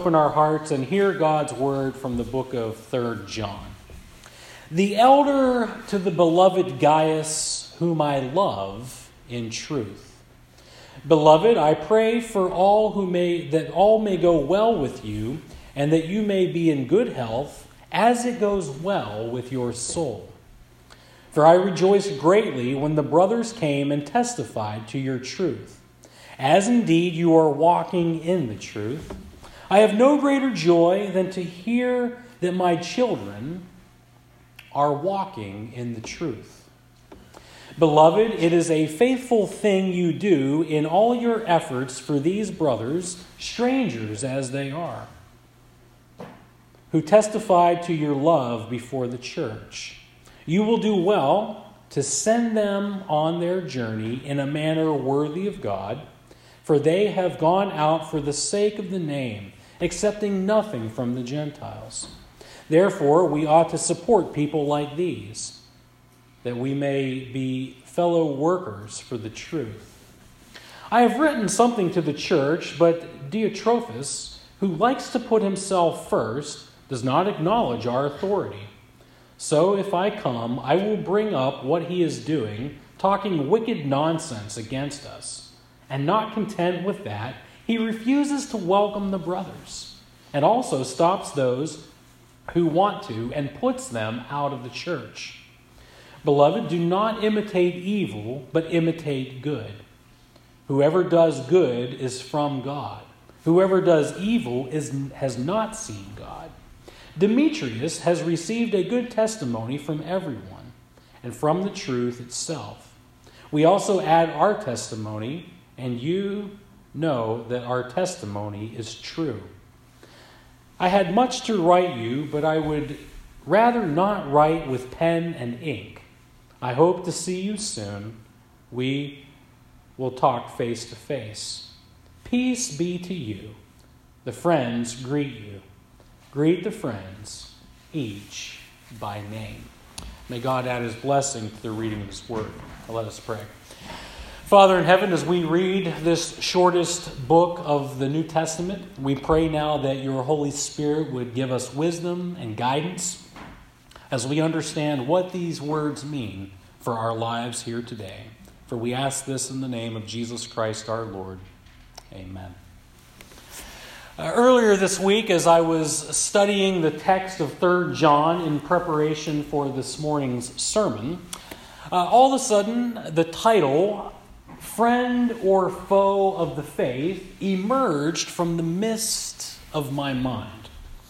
Open our hearts and hear God's word from the book of 3 John. The elder to the beloved Gaius, whom I love in truth. Beloved, I pray for that all may go well with you, and that you may be in good health, as it goes well with your soul. For I rejoiced greatly when the brothers came and testified to your truth, as indeed you are walking in the truth. I have no greater joy than to hear that my children are walking in the truth. Beloved, it is a faithful thing you do in all your efforts for these brothers, strangers as they are, who testified to your love before the church. You will do well to send them on their journey in a manner worthy of God, for they have gone out for the sake of the name, accepting nothing from the Gentiles. Therefore, we ought to support people like these, that we may be fellow workers for the truth. I have written something to the church, but Diotrephes, who likes to put himself first, does not acknowledge our authority. So if I come, I will bring up what he is doing, talking wicked nonsense against us. And not content with that, he refuses to welcome the brothers, and also stops those who want to and puts them out of the church. Beloved, do not imitate evil, but imitate good. Whoever does good is from God. Whoever does evil has not seen God. Demetrius has received a good testimony from everyone, and from the truth itself. We also add our testimony, and you know that our testimony is true. I had much to write you, but I would rather not write with pen and ink. I hope to see you soon. We will talk face to face. Peace be to you. The friends greet you. Greet the friends, each by name. May God add his blessing to the reading of his word. Let us pray. Father in heaven, as we read this shortest book of the New Testament, we pray now that your Holy Spirit would give us wisdom and guidance as we understand what these words mean for our lives here today. For we ask this in the name of Jesus Christ our Lord. Amen. Earlier this week, as I was studying the text of 3 John in preparation for this morning's sermon, all of a sudden the title, Friend or Foe of the Faith, emerged from the mist of my mind.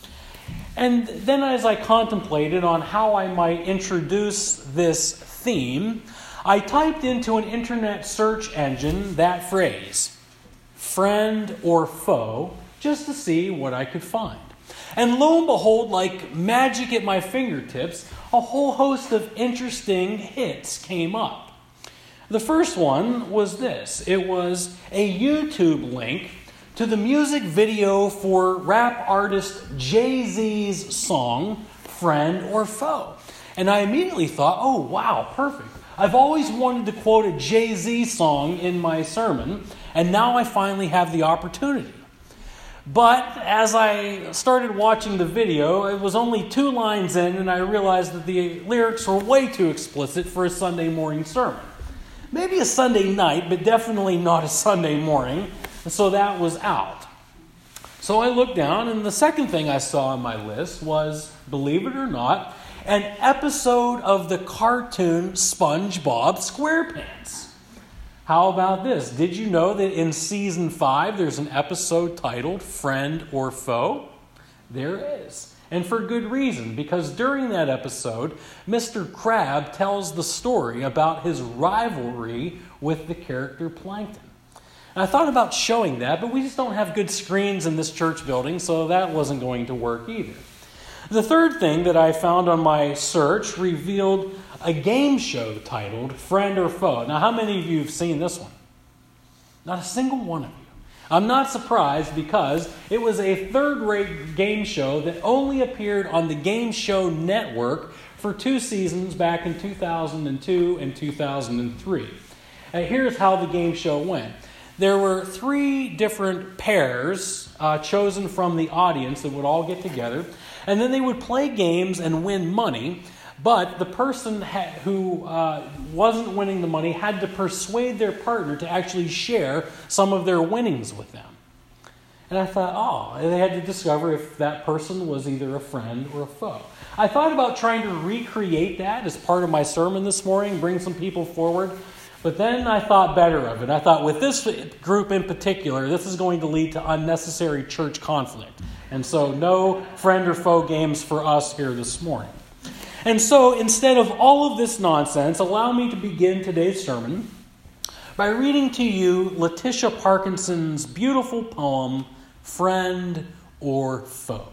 And then as I contemplated on how I might introduce this theme, I typed into an internet search engine that phrase, friend or foe, just to see what I could find. And lo and behold, like magic at my fingertips, a whole host of interesting hits came up. The first one was this. It was a YouTube link to the music video for rap artist Jay-Z's song, Friend or Foe. And I immediately thought, oh wow, perfect. I've always wanted to quote a Jay-Z song in my sermon, and now I finally have the opportunity. But as I started watching the video, it was only 2 lines in, and I realized that the lyrics were way too explicit for a Sunday morning sermon. Maybe a Sunday night, but definitely not a Sunday morning, and so that was out. So I looked down, and the second thing I saw on my list was, believe it or not, an episode of the cartoon SpongeBob SquarePants. How about this? Did you know that in Season 5 there's an episode titled Friend or Foe? There is. And for good reason, because during that episode, Mr. Crab tells the story about his rivalry with the character Plankton. And I thought about showing that, but we just don't have good screens in this church building, so that wasn't going to work either. The third thing that I found on my search revealed a game show titled Friend or Foe. Now, how many of you have seen this one? Not a single one of you. I'm not surprised because it was a third-rate game show that only appeared on the Game Show Network for 2 seasons back in 2002 and 2003. Here's how the game show went. there were 3 different pairs chosen from the audience that would all get together, and then they would play games and win money, but the person who wasn't winning the money had to persuade their partner to actually share some of their winnings with them. And I thought, they had to discover if that person was either a friend or a foe. I thought about trying to recreate that as part of my sermon this morning, bring some people forward. But then I thought better of it. I thought with this group in particular, this is going to lead to unnecessary church conflict. And so no friend or foe games for us here this morning. And so instead of all of this nonsense, allow me to begin today's sermon by reading to you Letitia Parkinson's beautiful poem, Friend or Foe.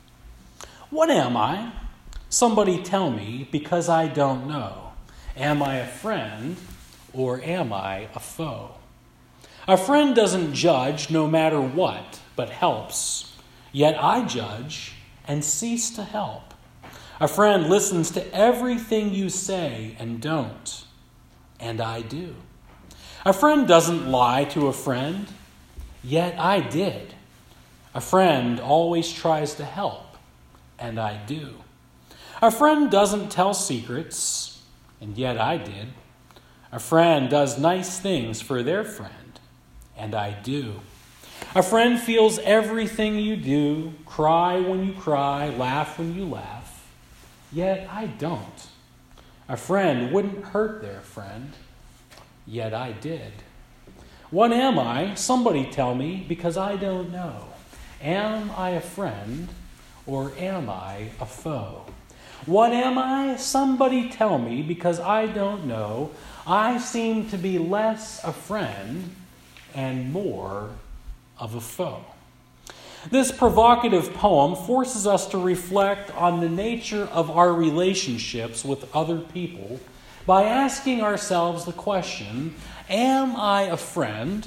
What am I? Somebody tell me, because I don't know. Am I a friend or am I a foe? A friend doesn't judge no matter what, but helps. Yet I judge and cease to help. A friend listens to everything you say and don't, and I do. A friend doesn't lie to a friend, yet I did. A friend always tries to help, and I do. A friend doesn't tell secrets, and yet I did. A friend does nice things for their friend, and I do. A friend feels everything you do, cry when you cry, laugh when you laugh, yet I don't. A friend wouldn't hurt their friend, yet I did. What am I? Somebody tell me, because I don't know. Am I a friend or am I a foe? What am I? Somebody tell me, because I don't know. I seem to be less a friend and more of a foe. This provocative poem forces us to reflect on the nature of our relationships with other people by asking ourselves the question, am I a friend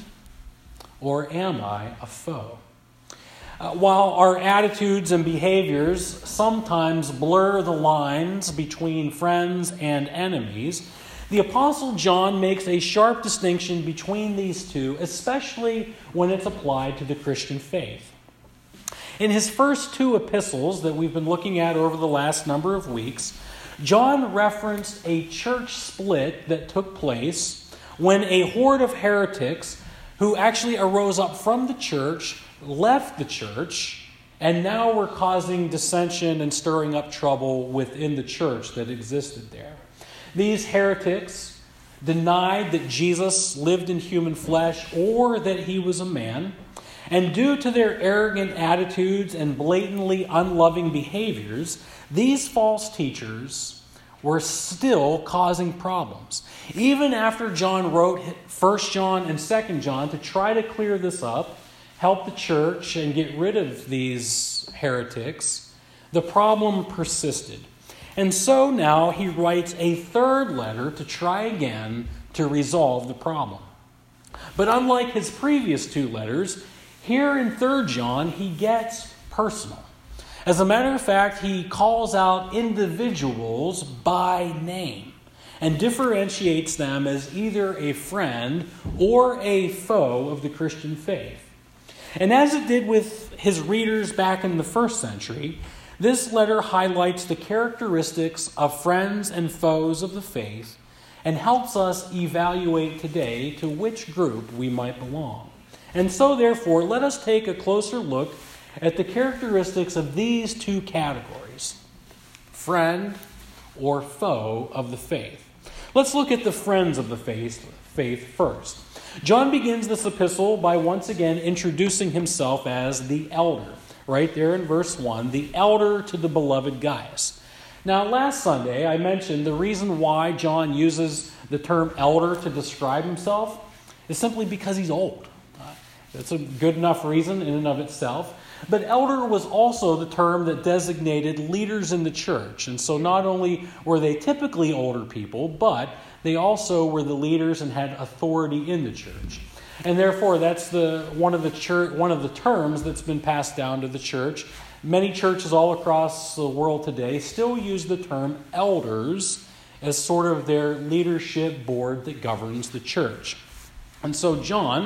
or am I a foe? While our attitudes and behaviors sometimes blur the lines between friends and enemies, the Apostle John makes a sharp distinction between these two, especially when it's applied to the Christian faith. In his first 2 epistles that we've been looking at over the last number of weeks, John referenced a church split that took place when a horde of heretics who actually arose up from the church left the church, and now were causing dissension and stirring up trouble within the church that existed there. These heretics denied that Jesus lived in human flesh or that he was a man, and due to their arrogant attitudes and blatantly unloving behaviors, these false teachers were still causing problems. Even after John wrote 1 John and 2 John to try to clear this up, help the church and get rid of these heretics, the problem persisted. And so now he writes a 3rd letter to try again to resolve the problem. But unlike his previous 2 letters, here in 3 John he gets personal. As a matter of fact, he calls out individuals by name and differentiates them as either a friend or a foe of the Christian faith. And as it did with his readers back in the 1st century, this letter highlights the characteristics of friends and foes of the faith and helps us evaluate today to which group we might belong. And so, therefore, let us take a closer look at the characteristics of these 2 categories, friend or foe of the faith. Let's look at the friends of the faith first. John begins this epistle by once again introducing himself as the elder. Right there in verse 1, the elder to the beloved Gaius. Now, last Sunday, I mentioned the reason why John uses the term elder to describe himself is simply because he's old. That's a good enough reason in and of itself. But elder was also the term that designated leaders in the church. And so not only were they typically older people, but they also were the leaders and had authority in the church. And therefore, that's one of the terms that's been passed down to the church. Many churches all across the world today still use the term elders as sort of their leadership board that governs the church. And so John,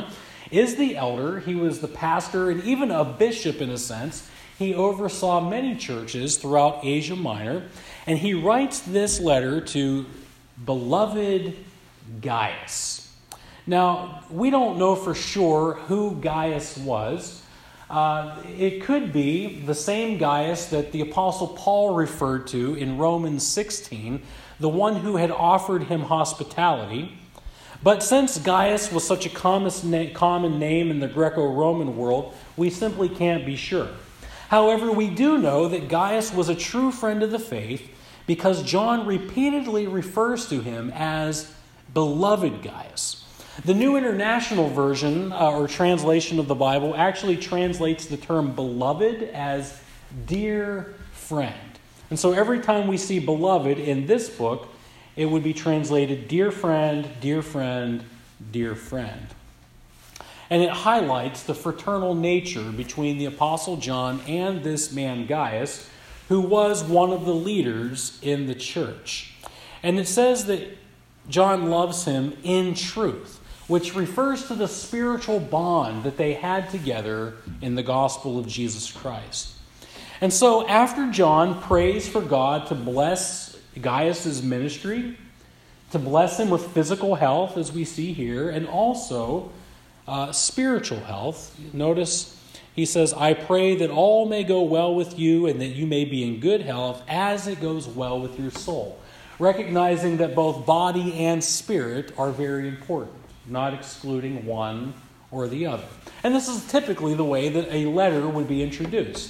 is the elder. He was the pastor and even a bishop in a sense. He oversaw many churches throughout Asia Minor. And he writes this letter to beloved Gaius. Now, we don't know for sure who Gaius was. It could be the same Gaius that the Apostle Paul referred to in Romans 16, the one who had offered him hospitality. But since Gaius was such a common name in the Greco-Roman world, we simply can't be sure. However, we do know that Gaius was a true friend of the faith because John repeatedly refers to him as beloved Gaius. The New International Version or translation of the Bible actually translates the term beloved as dear friend. And so every time we see beloved in this book, it would be translated dear friend, dear friend, dear friend. And it highlights the fraternal nature between the Apostle John and this man Gaius, who was one of the leaders in the church. And it says that John loves him in truth, which refers to the spiritual bond that they had together in the gospel of Jesus Christ. And so after John prays for God to bless Gaius' ministry, to bless him with physical health, as we see here, and also spiritual health, notice he says, I pray that all may go well with you and that you may be in good health as it goes well with your soul. Recognizing that both body and spirit are very important, not excluding one or the other. And this is typically the way that a letter would be introduced.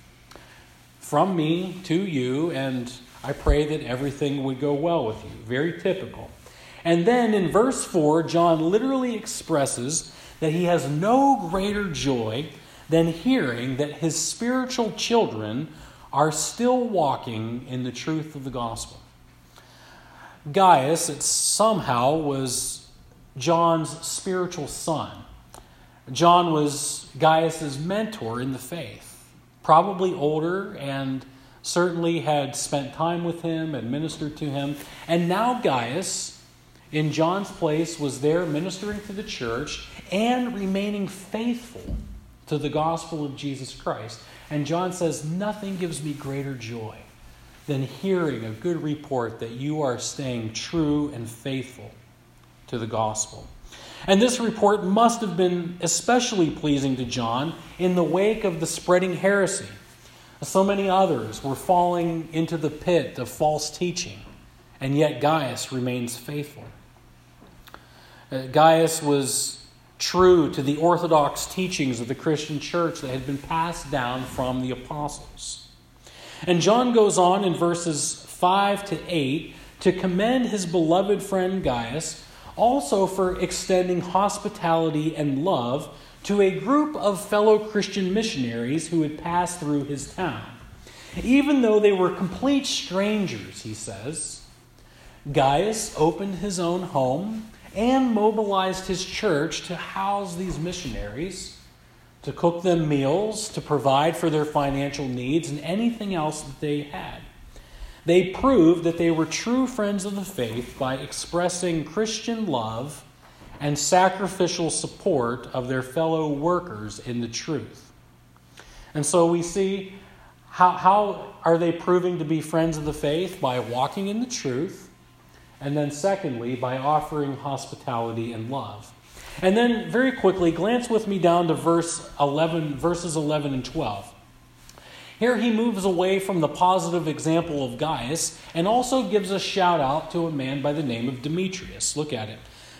From me to you, and I pray that everything would go well with you. Very typical. And then in verse 4, John literally expresses that he has no greater joy than hearing that his spiritual children are still walking in the truth of the gospel. Gaius, it somehow was John's spiritual son. John was Gaius' mentor in the faith, probably older and certainly had spent time with him and ministered to him. And now Gaius, in John's place, was there ministering to the church and remaining faithful to the gospel of Jesus Christ. And John says, nothing gives me greater joy than hearing a good report that you are staying true and faithful to the gospel. And this report must have been especially pleasing to John in the wake of the spreading heresy. So many others were falling into the pit of false teaching, and yet Gaius remains faithful. Gaius was true to the orthodox teachings of the Christian church that had been passed down from the apostles. And John goes on in verses 5 to 8 to commend his beloved friend Gaius also for extending hospitality and love to a group of fellow Christian missionaries who had passed through his town. Even though they were complete strangers, he says, Gaius opened his own home and mobilized his church to house these missionaries, to cook them meals, to provide for their financial needs, and anything else that they had. They proved that they were true friends of the faith by expressing Christian love and sacrificial support of their fellow workers in the truth. And so we see how are they proving to be friends of the faith? By walking in the truth, and then secondly, by offering hospitality and love. And then very quickly, glance with me down to verses 11 and 12. Here he moves away from the positive example of Gaius and also gives a shout out to a man by the name of Demetrius. Look at it.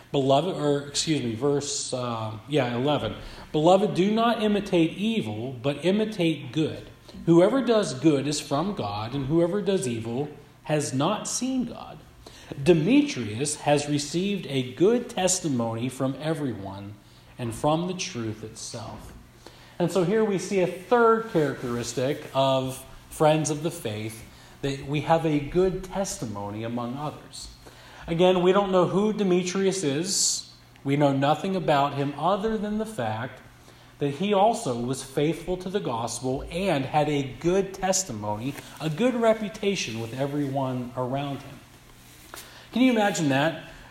Verse 11. Beloved, do not imitate evil, but imitate good. Whoever does good is from God, and whoever does evil has not seen God. Demetrius has received a good testimony from everyone and from the truth itself. And so here we see a third characteristic of friends of the faith, that we have a good testimony among others. Again, we don't know who Demetrius is. We know nothing about him other than the fact that he also was faithful to the gospel and had a good testimony, a good reputation with everyone around him. Can you imagine that?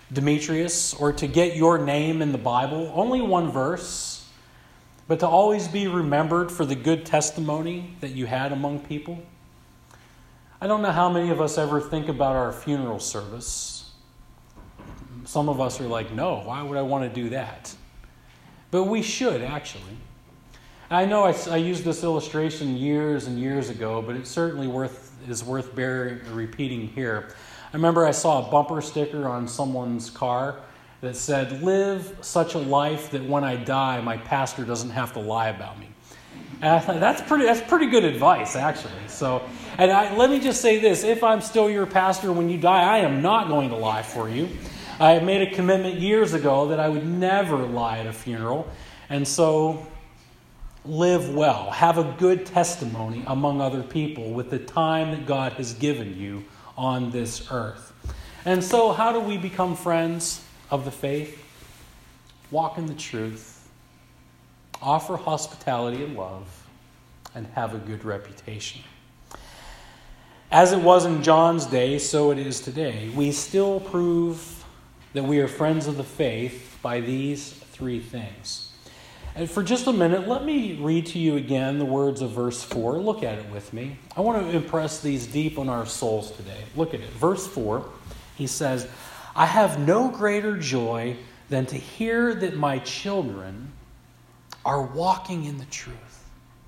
Demetrius, or to get your name in the Bible, only one verse, but to always be remembered for the good testimony that you had among people? I don't know how many of us ever think about our funeral service. Some of us are like, no, why would I want to do that? But we should, actually. I know I used this illustration years and years ago, but it certainly is worth repeating here. I remember I saw a bumper sticker on someone's car that said, "Live such a life that when I die, my pastor doesn't have to lie about me." And I thought, that's pretty good advice, actually. So, let me just say this. If I'm still your pastor when you die, I am not going to lie for you. I made a commitment years ago that I would never lie at a funeral. And so, live well. Have a good testimony among other people with the time that God has given you on this earth. And so, how do we become friends of the faith? Walk in the truth, offer hospitality and love, and have a good reputation. As it was in John's day, so it is today. We still prove that we are friends of the faith by these three things. And for just a minute, let me read to you again the words of verse 4. Look at it with me. I want to impress these deep on our souls today. Look at it. Verse 4, he says, "I have no greater joy than to hear that my children are walking in the truth."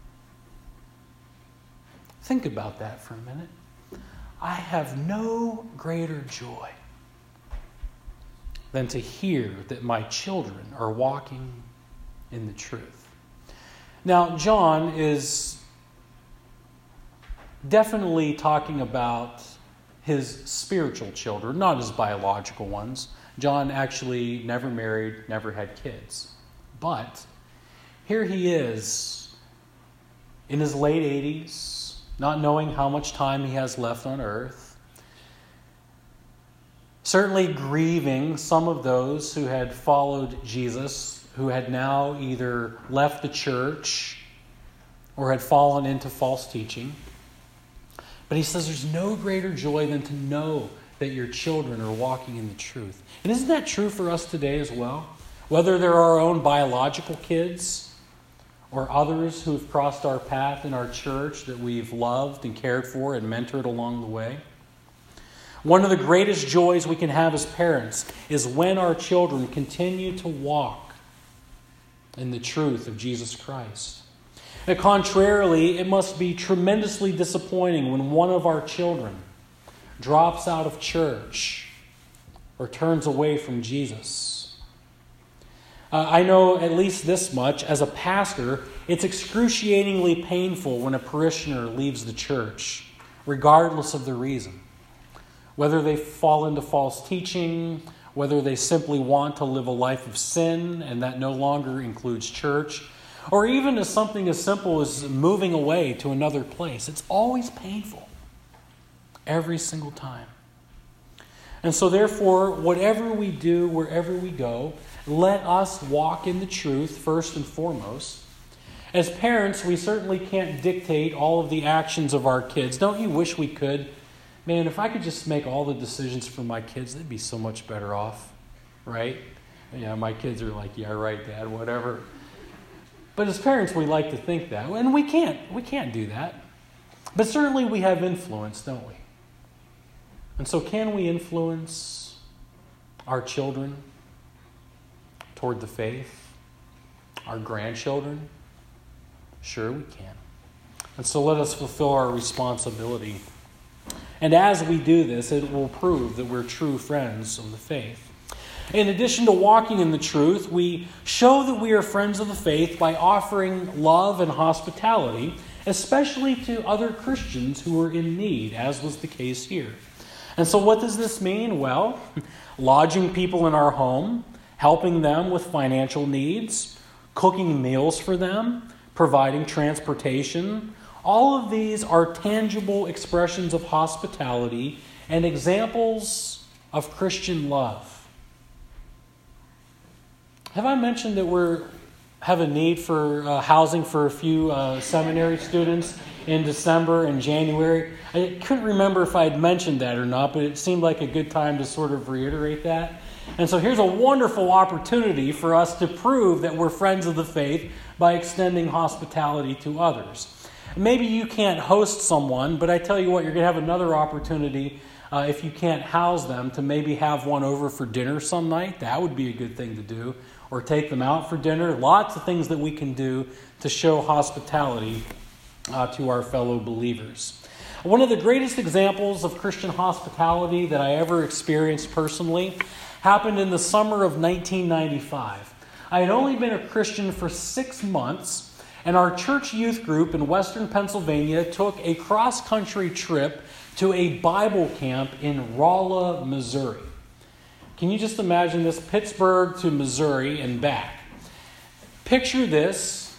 Think about that for a minute. I have no greater joy than to hear that my children are walking in the truth. Now, John is definitely talking about his spiritual children, not his biological ones. John actually never married, never had kids. But here he is in his late 80s, not knowing how much time he has left on earth, certainly grieving some of those who had followed Jesus, who had now either left the church or had fallen into false teaching. But he says there's no greater joy than to know that your children are walking in the truth. And isn't that true for us today as well? Whether they're our own biological kids or others who've crossed our path in our church that we've loved and cared for and mentored along the way. One of the greatest joys we can have as parents is when our children continue to walk in the truth of Jesus Christ. And contrarily, it must be tremendously disappointing when one of our children drops out of church or turns away from Jesus. I know at least this much. As a pastor, it's excruciatingly painful when a parishioner leaves the church, regardless of the reason. Whether they fall into false teaching, whether they simply want to live a life of sin and that no longer includes church, or even as something as simple as moving away to another place. It's always painful. Every single time. And so therefore, whatever we do, wherever we go, let us walk in the truth first and foremost. As parents, we certainly can't dictate all of the actions of our kids. Don't you wish we could? Man, if I could just make all the decisions for my kids, they'd be so much better off, right? Yeah, my kids are like, yeah, right, Dad, whatever. But as parents, we like to think that. And we can't do that. But certainly we have influence, don't we? And so can we influence our children toward the faith? Our grandchildren? Sure we can. And so let us fulfill our responsibility. And as we do this, it will prove that we're true friends of the faith. In addition to walking in the truth, we show that we are friends of the faith by offering love and hospitality, especially to other Christians who are in need, as was the case here. And so what does this mean? Well, lodging people in our home, helping them with financial needs, cooking meals for them, providing transportation. All of these are tangible expressions of hospitality and examples of Christian love. Have I mentioned that we're have a need for housing for a few seminary students in December and January. I couldn't remember if I had mentioned that or not, but it seemed like a good time to sort of reiterate that. And so here's a wonderful opportunity for us to prove that we're friends of the faith by extending hospitality to others. Maybe you can't host someone, but I tell you what, you're going to have another opportunity if you can't house them to maybe have one over for dinner some night. That would be a good thing to do. Or take them out for dinner. Lots of things that we can do to show hospitality to our fellow believers. One of the greatest examples of Christian hospitality that I ever experienced personally happened in the summer of 1995. I had only been a Christian for 6 months, and our church youth group in western Pennsylvania took a cross-country trip to a Bible camp in Rolla, Missouri. Can you just imagine this? Pittsburgh to Missouri and back. Picture this: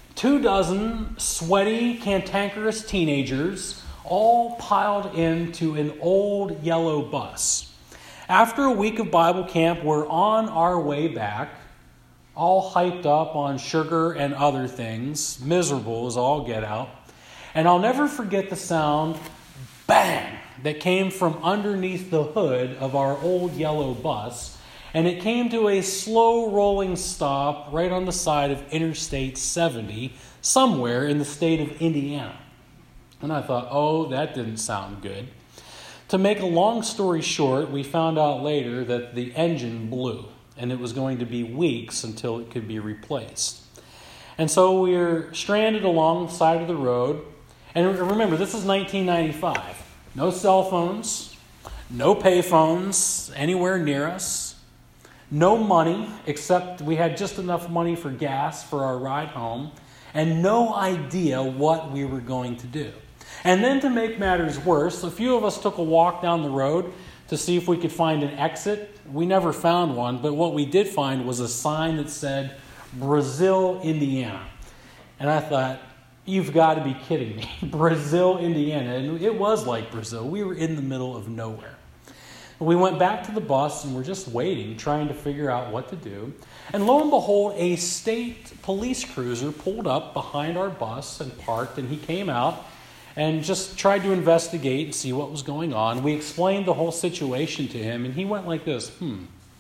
24 sweaty, cantankerous teenagers all piled into an old yellow bus. After a week of Bible camp, we're on our way back, all hyped up on sugar and other things, miserable as all get out. And I'll never forget the sound, bang, that came from underneath the hood of our old yellow bus, and it came to a slow rolling stop right on the side of Interstate 70, somewhere in the state of Indiana. And I thought, oh, that didn't sound good. To make a long story short, we found out later that the engine blew, and it was going to be weeks until it could be replaced. And so we're stranded along the side of the road. And remember, this is 1995. No cell phones, no pay phones anywhere near us, no money, except we had just enough money for gas for our ride home, and no idea what we were going to do. And then to make matters worse, a few of us took a walk down the road to see if we could find an exit. We never found one, but what we did find was a sign that said, Brazil, Indiana. And I thought, you've got to be kidding me. Brazil, Indiana. And it was like Brazil. We were in the middle of nowhere. We went back to the bus and we're just waiting, trying to figure out what to do. And lo and behold, a state police cruiser pulled up behind our bus and parked, and he came out and just tried to investigate and see what was going on. We explained the whole situation to him, and he went like this, He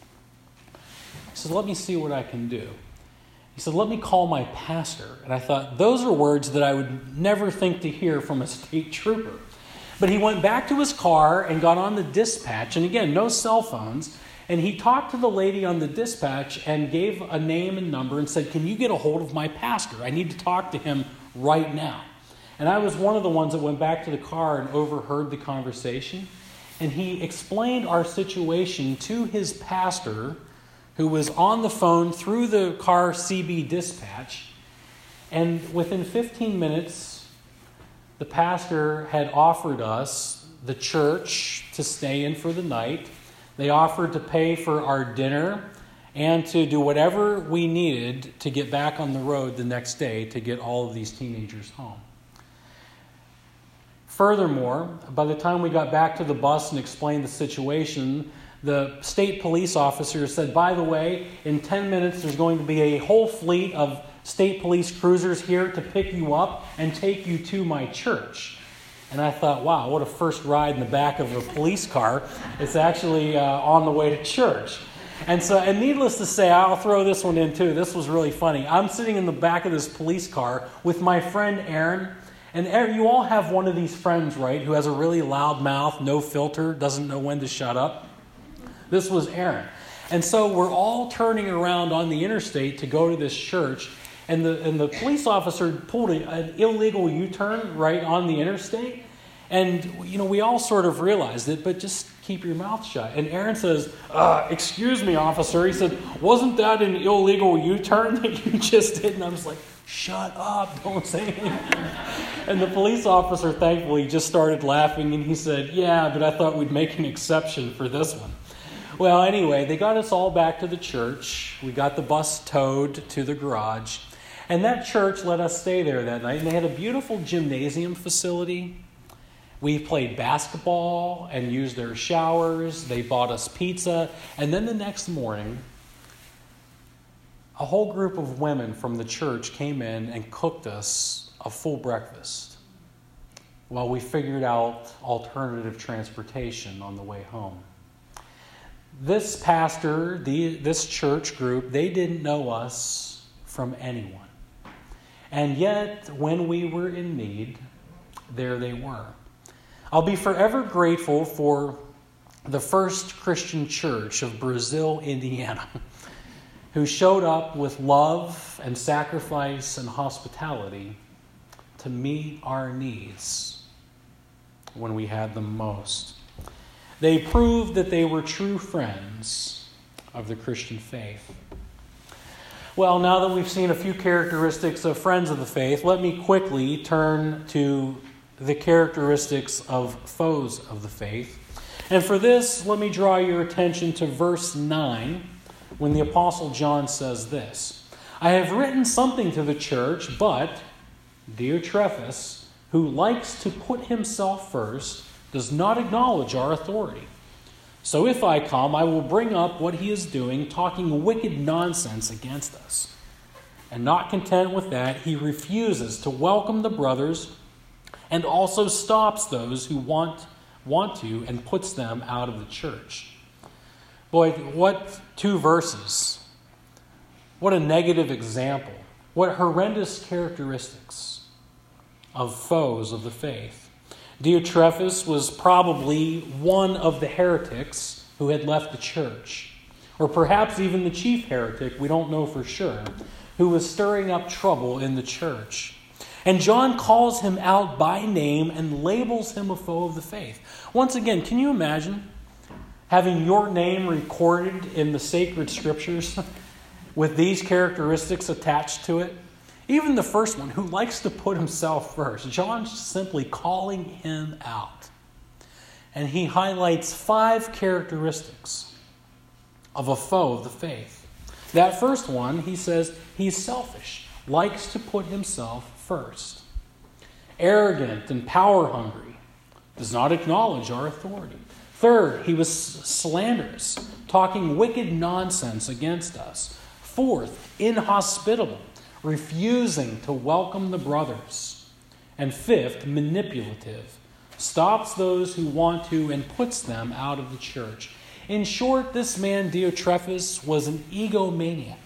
said, let me see what I can do. He said, let me call my pastor. And I thought, those are words that I would never think to hear from a state trooper. But he went back to his car and got on the dispatch. And again, no cell phones. And he talked to the lady on the dispatch and gave a name and number and said, can you get a hold of my pastor? I need to talk to him right now. And I was one of the ones that went back to the car and overheard the conversation. And he explained our situation to his pastor, who was on the phone through the car CB dispatch. And within 15 minutes, the pastor had offered us, the church, to stay in for the night. They offered to pay for our dinner and to do whatever we needed to get back on the road the next day to get all of these teenagers home. Furthermore, by the time we got back to the bus and explained the situation, the state police officer said, by the way, in 10 minutes there's going to be a whole fleet of state police cruisers here to pick you up and take you to my church. And I thought, wow, what a first ride in the back of a police car. It's actually on the way to church. And needless to say, I'll throw this one in too. This was really funny. I'm sitting in the back of this police car with my friend Aaron. And you all have one of these friends, right, who has a really loud mouth, no filter, doesn't know when to shut up. This was Aaron. And so we're all turning around on the interstate to go to this church. And the police officer pulled an illegal U-turn right on the interstate. And, we all sort of realized it, but just keep your mouth shut. And Aaron says, excuse me, officer. He said, wasn't that an illegal U-turn that you just did? And I was like, shut up, don't say anything. And the police officer, thankfully, just started laughing. And he said, yeah, but I thought we'd make an exception for this one. Well, anyway, they got us all back to the church. We got the bus towed to the garage. And that church let us stay there that night. And they had a beautiful gymnasium facility. We played basketball and used their showers. They bought us pizza. And then the next morning, a whole group of women from the church came in and cooked us a full breakfast while we figured out alternative transportation on the way home. This pastor, this church group, they didn't know us from anyone. And yet, when we were in need, there they were. I'll be forever grateful for the First Christian Church of Brazil, Indiana, who showed up with love and sacrifice and hospitality to meet our needs when we had them most. They proved that they were true friends of the Christian faith. Well, now that we've seen a few characteristics of friends of the faith, let me quickly turn to the characteristics of foes of the faith. And for this, let me draw your attention to verse 9, when the Apostle John says this: I have written something to the church, but Diotrephes, who likes to put himself first, does not acknowledge our authority. So if I come, I will bring up what he is doing, talking wicked nonsense against us. And not content with that, he refuses to welcome the brothers and also stops those who want to and puts them out of the church. Boy, what two verses. What a negative example. What horrendous characteristics of foes of the faith. Diotrephes was probably one of the heretics who had left the church, or perhaps even the chief heretic, we don't know for sure, who was stirring up trouble in the church. And John calls him out by name and labels him a foe of the faith. Once again, can you imagine having your name recorded in the sacred scriptures with these characteristics attached to it? Even the first one, who likes to put himself first. John's simply calling him out. And he highlights 5 characteristics of a foe of the faith. That first one, he says, he's selfish, likes to put himself first. Arrogant and power hungry, does not acknowledge our authority. Third, he was slanderous, talking wicked nonsense against us. Fourth, inhospitable, refusing to welcome the brothers. And fifth, manipulative, stops those who want to and puts them out of the church. In short, this man Diotrephes was an egomaniac,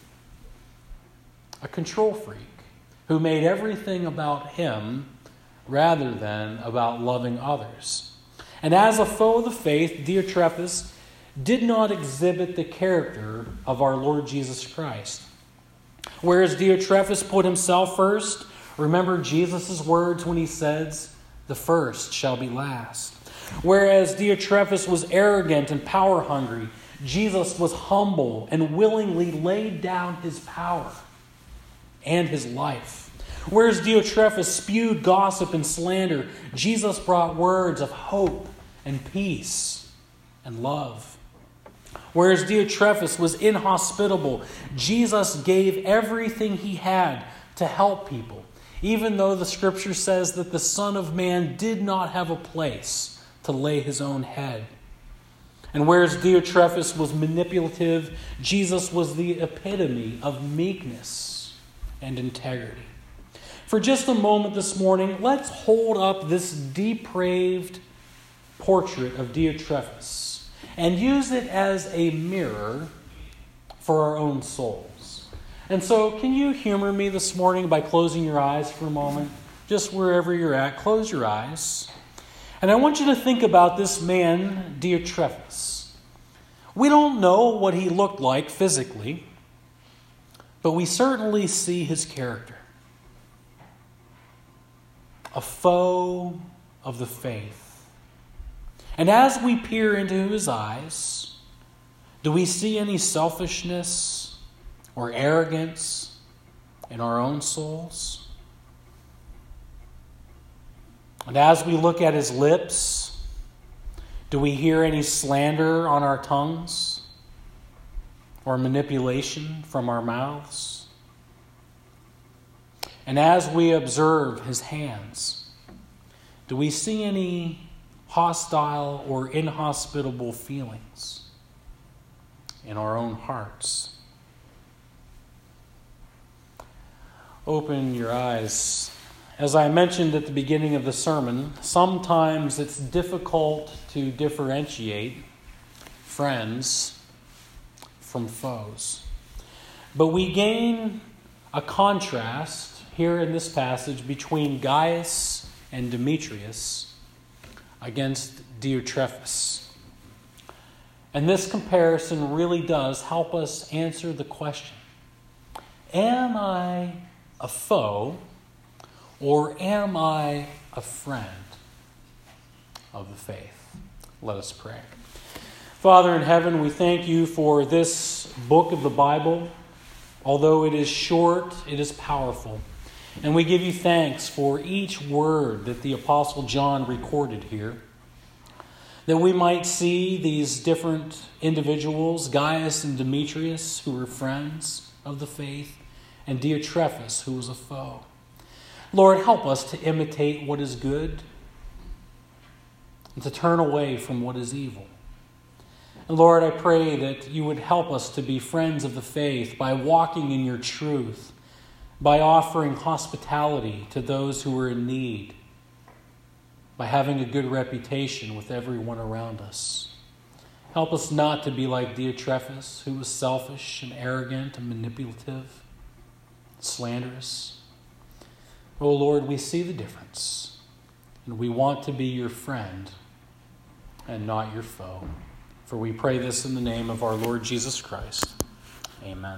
a control freak, who made everything about him rather than about loving others. And as a foe of the faith, Diotrephes did not exhibit the character of our Lord Jesus Christ. Whereas Diotrephes put himself first, remember Jesus' words when he says, the first shall be last. Whereas Diotrephes was arrogant and power hungry, Jesus was humble and willingly laid down his power and his life. Whereas Diotrephes spewed gossip and slander, Jesus brought words of hope and peace and love. Whereas Diotrephes was inhospitable, Jesus gave everything he had to help people, even though the scripture says that the Son of Man did not have a place to lay his own head. And whereas Diotrephes was manipulative, Jesus was the epitome of meekness and integrity. For just a moment this morning, let's hold up this depraved portrait of Diotrephes and use it as a mirror for our own souls. And so, can you humor me this morning by closing your eyes for a moment? Just wherever you're at, close your eyes. And I want you to think about this man, Diotrephes. We don't know what he looked like physically, but we certainly see his character. A foe of the faith. And as we peer into his eyes, do we see any selfishness or arrogance in our own souls? And as we look at his lips, do we hear any slander on our tongues or manipulation from our mouths? And as we observe his hands, do we see any hostile or inhospitable feelings in our own hearts? open your eyes. As I mentioned at the beginning of the sermon, sometimes it's difficult to differentiate friends from foes. But we gain a contrast here in this passage between Gaius and Demetrius against Diotrephes. And this comparison really does help us answer the question, am I a foe or am I a friend of the faith? Let us pray. Father in heaven, we thank you for this book of the Bible. Although it is short, it is powerful. And we give you thanks for each word that the Apostle John recorded here, that we might see these different individuals, Gaius and Demetrius, who were friends of the faith, and Diotrephes, who was a foe. Lord, help us to imitate what is good and to turn away from what is evil. And Lord, I pray that you would help us to be friends of the faith by walking in your truth, by offering hospitality to those who are in need, by having a good reputation with everyone around us. Help us not to be like Diotrephes, who was selfish and arrogant and manipulative, slanderous. Oh Lord, we see the difference, and we want to be your friend and not your foe. For we pray this in the name of our Lord Jesus Christ. Amen.